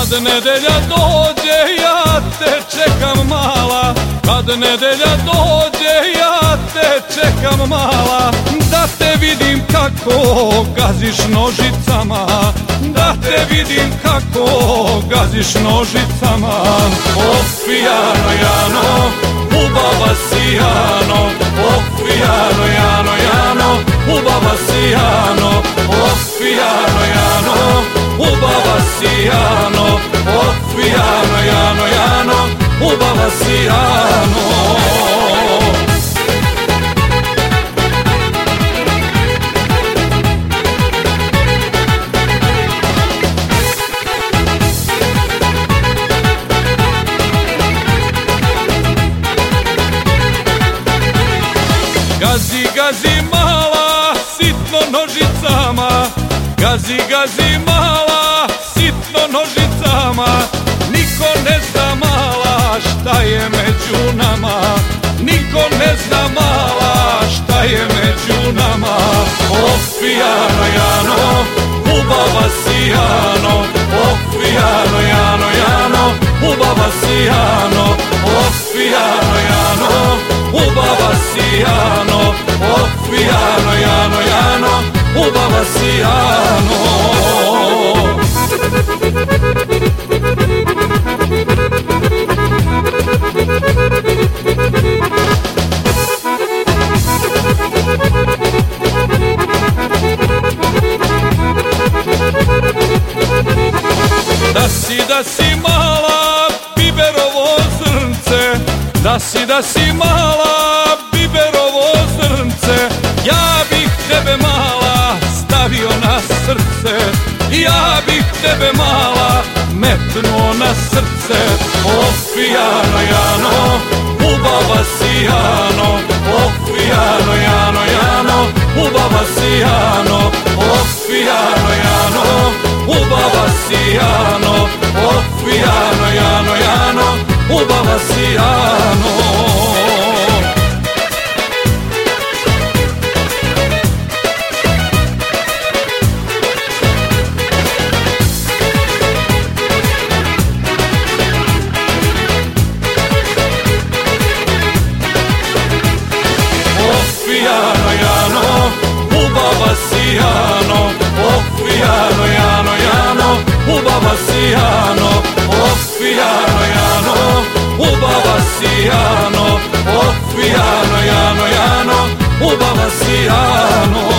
Kad nedelja dođe ja te čekam mala, kad nedelja dođe ja te čekam mala, da te vidim kako gaziš nožicama, da te vidim kako gaziš nožicama. Ofijano Jano, ubava si Jano, ofijano Jano, Jano, ubava si Jano, ofijano Jano, ubava si Jano, ofijano Jano, Jano, ubava si Jano. Gazi, gazi mala, sitno nožicama, gazi, gazi mala, sitno nožicama, niko ne zna mala šta je među nama, niko ne zna mala šta je među nama. Ofijano Jano, ubava si Jano, ofijano Jano, Jano, ubava si Jano, ofijano Jano, ubava si Jano, ofijano Jano, Jano, ubava si Jano. Da si mala biberovo zrnce, da si mala biberovo zrnce, ja bih tebe mala stavio na srce, ja bih tebe mala metnuo na srce. Ofijano Jano, ubava si Jano, ofijano Jano, Jano, ubava si Jano, ofijano Jano, ubava si Jano, ofijano Jano, Jano, ubava si Jano. Ofijano Jano, ubava si Jano, ofijano Jano, Jano, ubava si Jano, ofijano Jano, ubava si Jano, ofijano Jano, Jano, ubava si Jano.